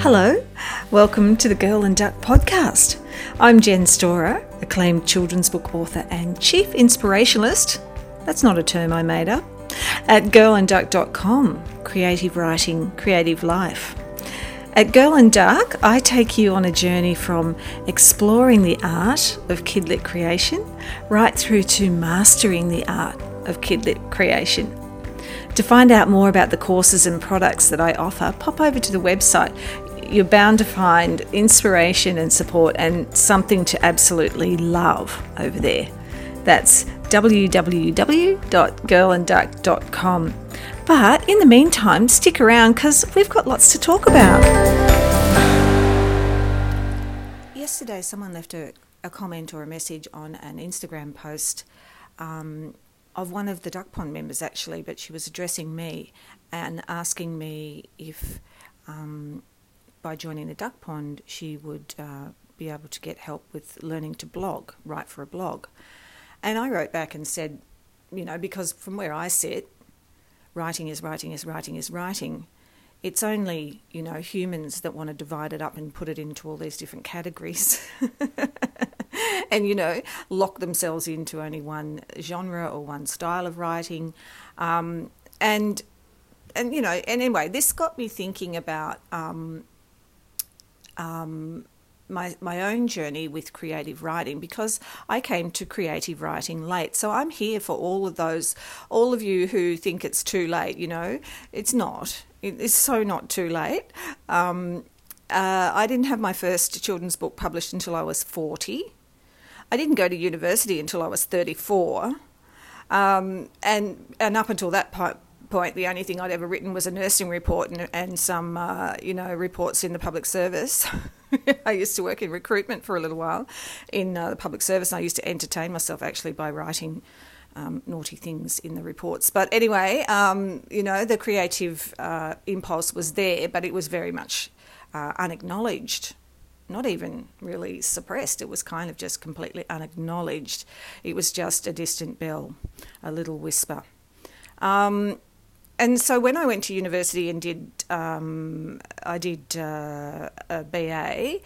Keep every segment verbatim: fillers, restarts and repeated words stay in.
Hello, welcome to the Girl and Duck podcast. I'm Jen Storer, acclaimed children's book author and chief inspirationalist, that's not a term I made up, at girl and duck dot com, creative writing, creative life. At Girl and Duck, I take you on a journey from exploring the art of kidlit creation right through to mastering the art of kidlit creation. To find out more about the courses and products that I offer, pop over to the website. You're bound to find inspiration and support and something to absolutely love over there. That's w w w dot girl and duck dot com. But in the meantime, stick around because we've got lots to talk about. Yesterday, someone left a, a comment or a message on an Instagram post um, of one of the Duck Pond members actually, but she was addressing me and asking me if um, by joining the Duck Pond she would uh, be able to get help with learning to blog, write for a blog. And I wrote back and said, you know, because from where I sit, writing is writing is writing is writing. It's only, you know, humans that want to divide it up and put it into all these different categories. And, you know, lock themselves into only one genre or one style of writing. Um, and, and you know, and anyway, this got me thinking about um, um, my my own journey with creative writing, because I came to creative writing late. So I'm here for all of those, all of you who think it's too late, you know. It's not. It's so not too late. Um, uh, I didn't have my first children's book published until I was forty. I didn't go to university until I was thirty-four, um, and and up until that po- point, the only thing I'd ever written was a nursing report and, and some, uh, you know, reports in the public service. I used to work in recruitment for a little while in uh, the public service, and I used to entertain myself actually by writing um, naughty things in the reports. But anyway, um, you know, the creative uh, impulse was there, but it was very much uh, unacknowledged. Not even really suppressed. It was kind of just completely unacknowledged. It was just a distant bell, a little whisper. Um, and so when I went to university and did, um, I did uh, a B A,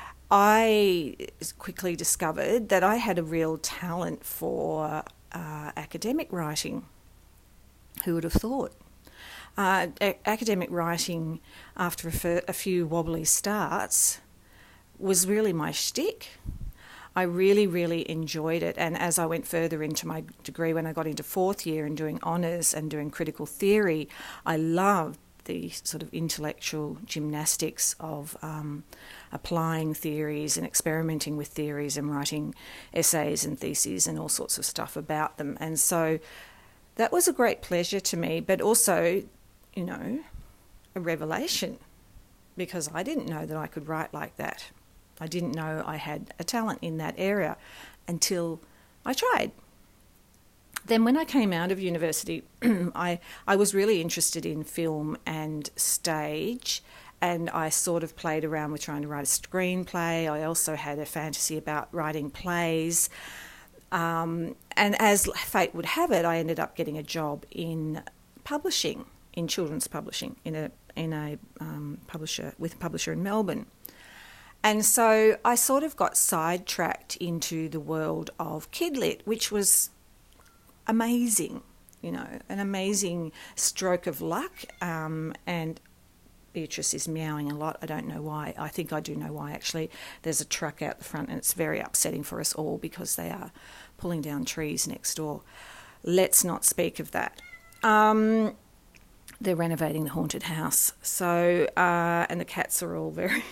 I quickly discovered that I had a real talent for uh, academic writing. Who would have thought? Uh, a- academic writing, after a, f- a few wobbly starts, was really my shtick. I really, really enjoyed it. And as I went further into my degree, when I got into fourth year and doing honours and doing critical theory, I loved the sort of intellectual gymnastics of um, applying theories and experimenting with theories and writing essays and theses and all sorts of stuff about them. And so that was a great pleasure to me, but also, you know, a revelation, because I didn't know that I could write like that. I didn't know I had a talent in that area until I tried. Then when I came out of university, I, I was really interested in film and stage, and I sort of played around with trying to write a screenplay. I also had a fantasy about writing plays. Um, and as fate would have it, I ended up getting a job in publishing, in children's publishing, in a in a um, publisher, with a publisher in Melbourne. And so I sort of got sidetracked into the world of kidlit, which was amazing, you know, an amazing stroke of luck. Um, and Beatrice is meowing a lot. I don't know why. I think I do know why, actually. There's a truck out the front and it's very upsetting for us all because they are pulling down trees next door. Let's not speak of that. Um, they're renovating the haunted house. So, uh, and the cats are all very...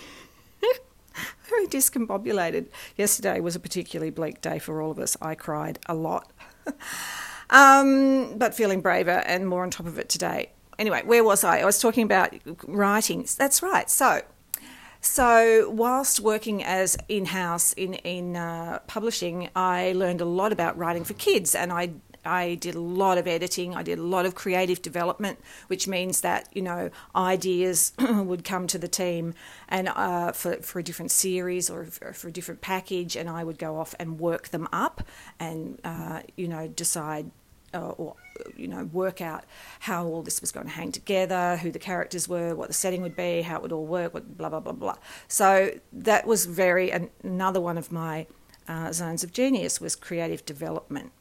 very discombobulated. Yesterday was a particularly bleak day for all of us. I cried a lot. um, but feeling braver and more on top of it today. Anyway, where was I? I was talking about writing. That's right. So, so whilst working as in-house in, in uh, publishing, I learned a lot about writing for kids, and I I did a lot of editing. I did a lot of creative development, which means that, you know, ideas would come to the team and uh, for, for a different series or for a different package, and I would go off and work them up and, uh, you know, decide uh, or, you know, work out how all this was going to hang together, who the characters were, what the setting would be, how it would all work, what, blah, blah, blah, blah. So that was very, an, another one of my uh, zones of genius was creative development.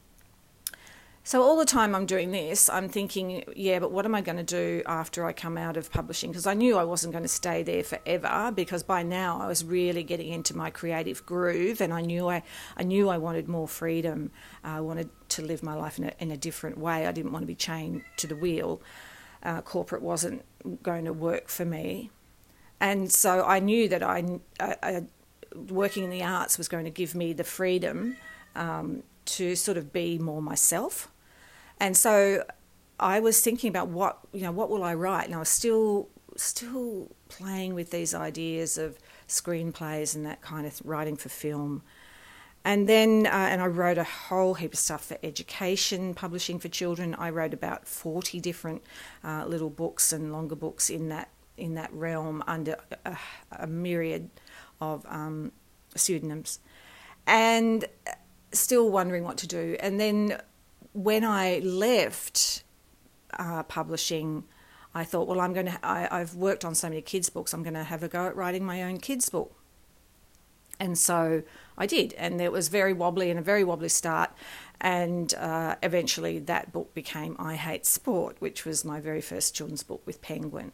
So all the time I'm doing this, I'm thinking, yeah, but what am I going to do after I come out of publishing? Because I knew I wasn't going to stay there forever, because by now I was really getting into my creative groove, and I knew I, I knew I wanted more freedom. Uh, I wanted to live my life in a, in a different way. I didn't want to be chained to the wheel. Uh, corporate wasn't going to work for me. And so I knew that I, I, I working in the arts was going to give me the freedom um, to sort of be more myself. And so I was thinking about what, you know, what will I write? And I was still still playing with these ideas of screenplays and that kind of writing for film. And then, uh, and I wrote a whole heap of stuff for education, publishing for children. I wrote about forty different uh, little books and longer books in that in that realm under a, a myriad of um, pseudonyms. And still wondering what to do. And then when I left uh, publishing, I thought, well, I'm going to. I, I've worked on so many kids' books. I'm going to have a go at writing my own kids' book. And so I did, and it was very wobbly and a very wobbly start. And uh, eventually, that book became I Hate Sport, which was my very first children's book with Penguin.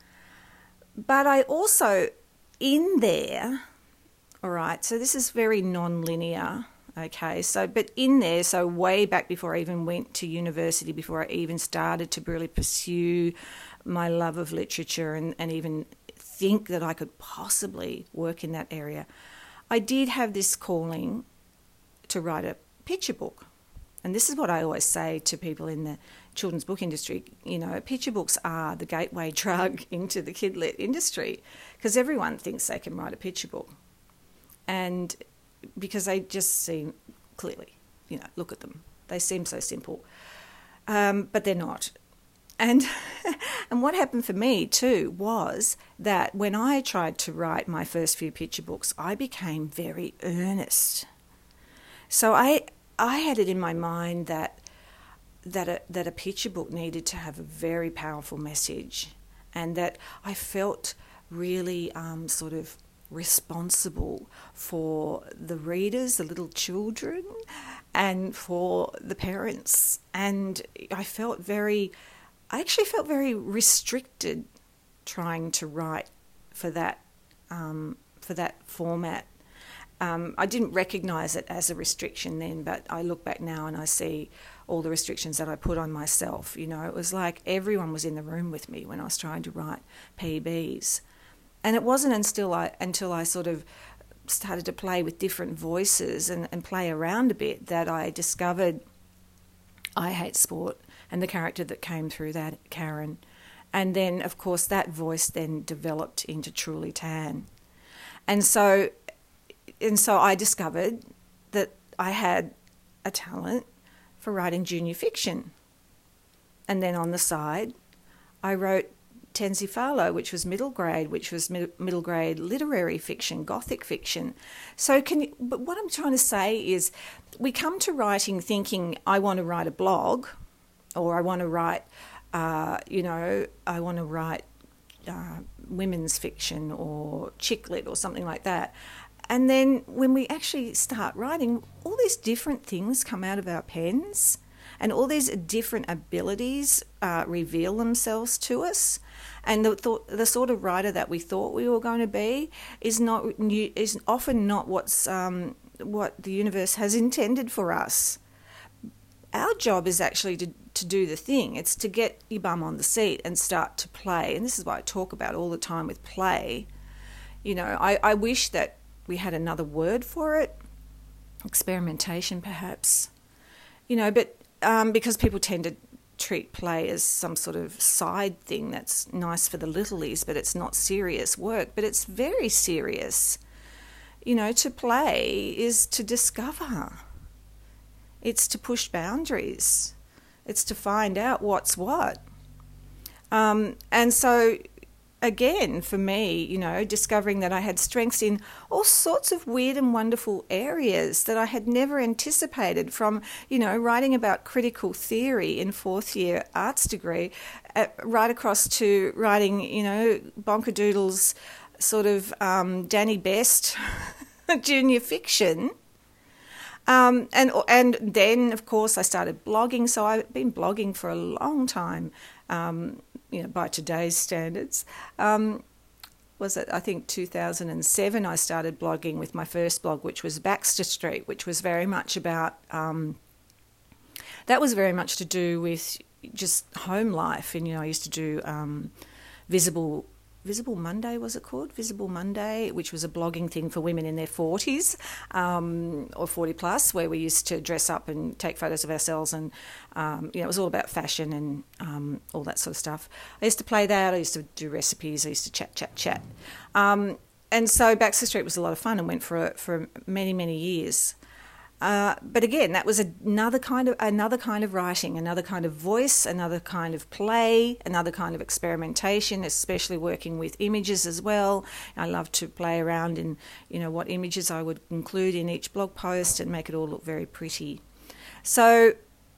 But I also, in there, all right. So this is very non-linear. Okay, so, but in there, so way back before I even went to university, before I even started to really pursue my love of literature and, and even think that I could possibly work in that area, I did have this calling to write a picture book. And this is what I always say to people in the children's book industry, you know, picture books are the gateway drug into the kid-lit industry, because everyone thinks they can write a picture book. And because they just seem clearly, you know, look at them. They seem so simple, um, but they're not. And and what happened for me too was that when I tried to write my first few picture books, I became very earnest. So I I had it in my mind that that a, that a picture book needed to have a very powerful message, and that I felt really um, sort of responsible for the readers, the little children, and for the parents. And I felt very, I actually felt very restricted trying to write for that, um, for that format. Um, I didn't recognise it as a restriction then, but I look back now and I see all the restrictions that I put on myself. You know, it was like everyone was in the room with me when I was trying to write P Bs. And it wasn't until I until I sort of started to play with different voices and, and play around a bit that I discovered I Hate Sport and the character that came through that, Karen. And then, of course, that voice then developed into Truly Tan. And so, and so I discovered that I had a talent for writing junior fiction. And then on the side, I wrote Tenzi Farlow, which was middle grade, which was mid- middle grade literary fiction, gothic fiction. So can you, but what I'm trying to say is we come to writing thinking I want to write a blog, or I want to write, uh, you know, I want to write uh, women's fiction or chick lit or something like that. And then when we actually start writing, all these different things come out of our pens, and all these different abilities uh, reveal themselves to us. And the, th- the sort of writer that we thought we were going to be is not is often not what's um, what the universe has intended for us. Our job is actually to, to do the thing. It's to get your bum on the seat and start to play. And this is what I talk about all the time with play. You know, I, I wish that we had another word for it, experimentation perhaps. You know, but um, because people tend to treat play as some sort of side thing that's nice for the littlies, but it's not serious work, but it's very serious. You know, to play is to discover. It's to push boundaries. It's to find out what's what. Um, and so again, for me, you know, discovering that I had strengths in all sorts of weird and wonderful areas that I had never anticipated, from, you know, writing about critical theory in fourth year arts degree, uh, right across to writing, you know, Bonkadoodle's sort of um, Danny Best junior fiction. Um, and and then, of course, I started blogging. So I've been blogging for a long time, um, you know, by today's standards. Um, was it, I think, two thousand seven I started blogging with my first blog, which was Baxter Street, which was very much about, um, that was very much to do with just home life. And, you know, I used to do um, visible Visible Monday, was it called? Visible Monday, which was a blogging thing for women in their forties um, or forty plus, where we used to dress up and take photos of ourselves, and um, you know, it was all about fashion and um, all that sort of stuff. I used to play that. I used to do recipes. I used to chat, chat, chat. Um, and so Baxter Street was a lot of fun and went for for many, many years. Uh, but again, that was another kind of another kind of writing, another kind of voice, another kind of play, another kind of experimentation, especially working with images as well. I love to play around in, you know, what images I would include in each blog post and make it all look very pretty. So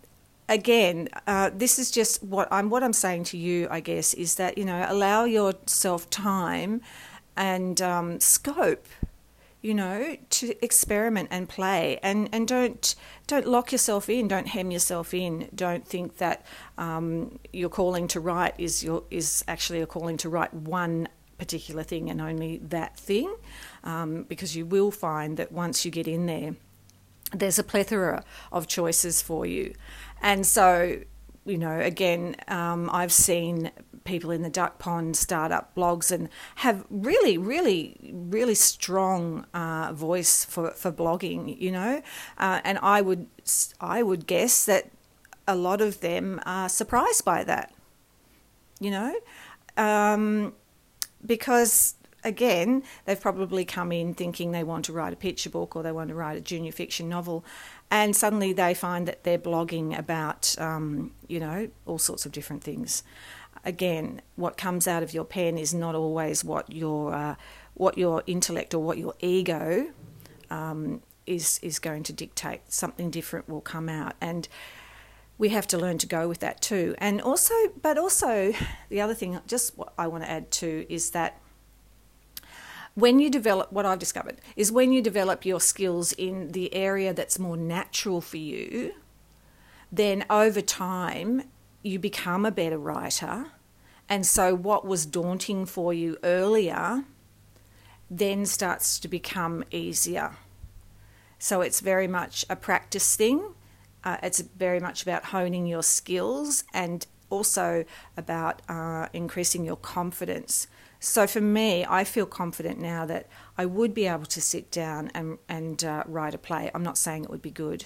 again, uh, this is just what I'm what I'm saying to you, I guess, is that, you know, allow yourself time and um, scope, you know, to experiment and play, and, and don't don't lock yourself in, don't hem yourself in, don't think that um, your calling to write is your is actually a calling to write one particular thing and only that thing, um, because you will find that once you get in there, there's a plethora of choices for you. And so, you know, again, um, I've seen people in the duck pond start up blogs and have really, really, really strong uh, voice for, for blogging, you know, uh, and I would I would guess that a lot of them are surprised by that, you know, um, because again, they've probably come in thinking they want to write a picture book or they want to write a junior fiction novel, and suddenly they find that they're blogging about, um, you know, all sorts of different things. Again, what comes out of your pen is not always what your uh, what your intellect or what your ego um, is is going to dictate. Something different will come out, and we have to learn to go with that too. And also, but also, the other thing, just what I want to add too, is that when you develop, what I've discovered is when you develop your skills in the area that's more natural for you, then over time you become a better writer. And so what was daunting for you earlier then starts to become easier. So it's very much a practice thing. Uh, it's very much about honing your skills and also about uh, increasing your confidence. So for me, I feel confident now that I would be able to sit down and, and uh, write a play. I'm not saying it would be good,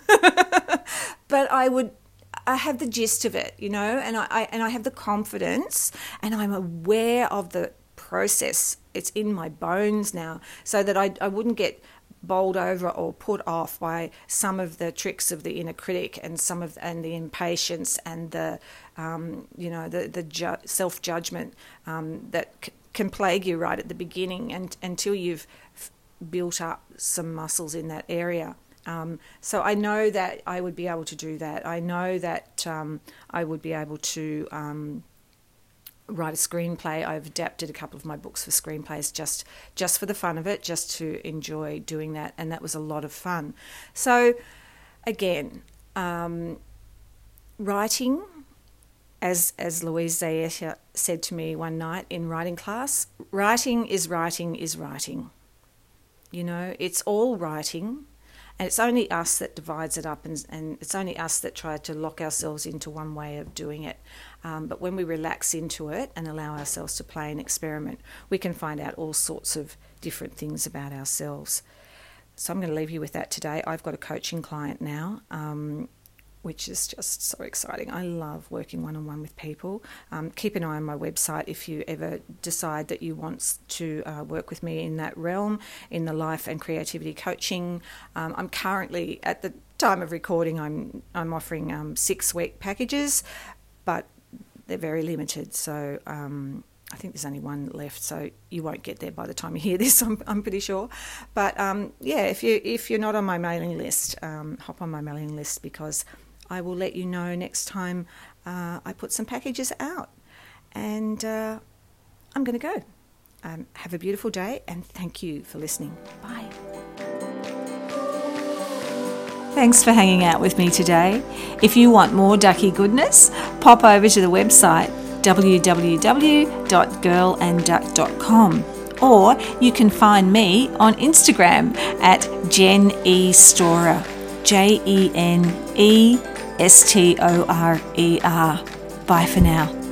but I would I have the gist of it, you know, and I, I and I have the confidence, and I'm aware of the process. It's in my bones now, so that I, I wouldn't get bowled over or put off by some of the tricks of the inner critic and some of and the impatience and the um, you know the the ju- self judgment um, that c- can plague you right at the beginning, and until you've f- built up some muscles in that area. Um, so I know that I would be able to do that. I know that um, I would be able to um, write a screenplay. I've adapted a couple of my books for screenplays just just for the fun of it, just to enjoy doing that, and that was a lot of fun. So again, um, writing, as as Louise Zayeta said to me one night in writing class, writing is writing is writing. You know, it's all writing. And it's only us that divides it up, and, and it's only us that try to lock ourselves into one way of doing it. Um, but when we relax into it and allow ourselves to play and experiment, we can find out all sorts of different things about ourselves. So I'm going to leave you with that today. I've got a coaching client now, um, which is just so exciting. I love working one-on-one with people. Um, keep an eye on my website if you ever decide that you want to uh, work with me in that realm, in the life and creativity coaching. Um, I'm currently, at the time of recording, I'm I'm offering um, six-week packages, but they're very limited. So um, I think there's only one left, so you won't get there by the time you hear this, I'm, I'm pretty sure. But um, yeah, if, you, if you're not on my mailing list, um, hop on my mailing list, because I will let you know next time uh, I put some packages out. And uh, I'm going to go. Um, have a beautiful day, and thank you for listening. Bye. Thanks for hanging out with me today. If you want more ducky goodness, pop over to the website w w w dot girl and duck dot com, or you can find me on Instagram at Jen E. Storer, J E N E S T O R E R. Bye for now.